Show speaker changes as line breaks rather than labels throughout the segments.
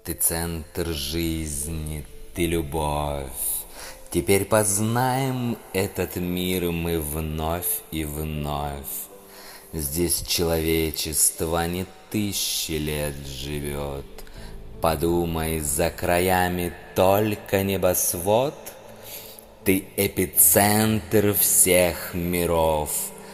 Ты центр жизни, ты любовь. Теперь познаем этот мир мы вновь и вновь. Здесь человечество не тысячи лет живет. Подумай, за краями только небосвод. Ты эпицентр всех миров,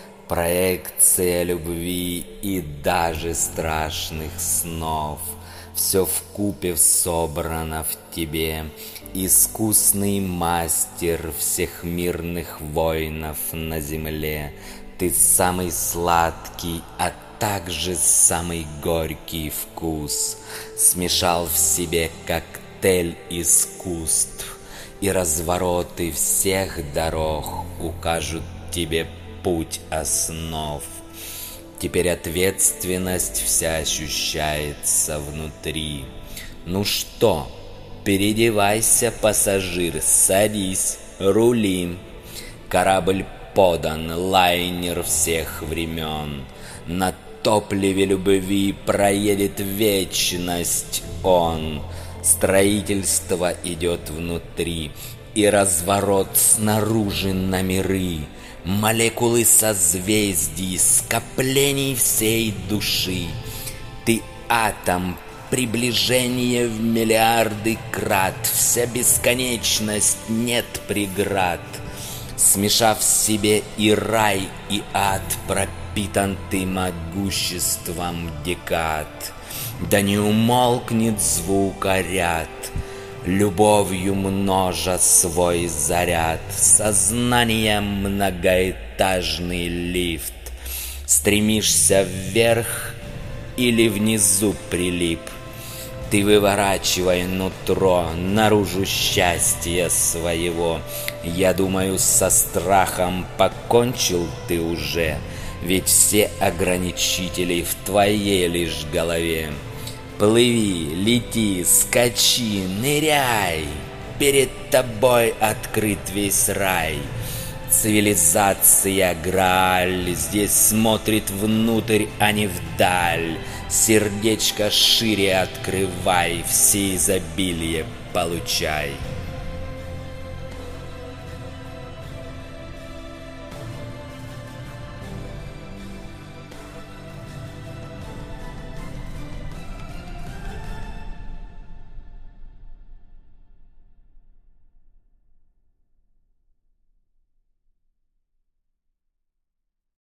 проекция любви и даже страшных снов. Все вкупе собрано в тебе, искусный мастер всех мирных воинов на земле. Ты самый сладкий, а также самый горький вкус. Смешал в себе коктейль искусств, и развороты всех дорог укажут тебе путь основ. Теперь ответственность вся ощущается внутри. Ну что, переодевайся, пассажир, садись, рули. Корабль подан, лайнер всех времен. На топливе любви проедет вечность он. Строительство идет внутри, и разворот снаружи на миры. Молекулы созвездий, скоплений всей души. Ты атом, приближение в миллиарды крат. Вся бесконечность, нет преград. Смешав в себе и рай, и ад, пропитан ты могуществом декад. Да не умолкнет звукоряд, любовью множа свой заряд. Сознание многоэтажный лифт. Стремишься вверх или внизу прилип. Ты выворачивай нутро наружу счастья своего. Я думаю, со страхом покончил ты уже, ведь все ограничители в твоей лишь голове. Плыви, лети, скачи, ныряй, перед тобой открыт весь рай. Цивилизация Грааль здесь смотрит внутрь, а не вдаль. Сердечко шире открывай, все изобилие получай.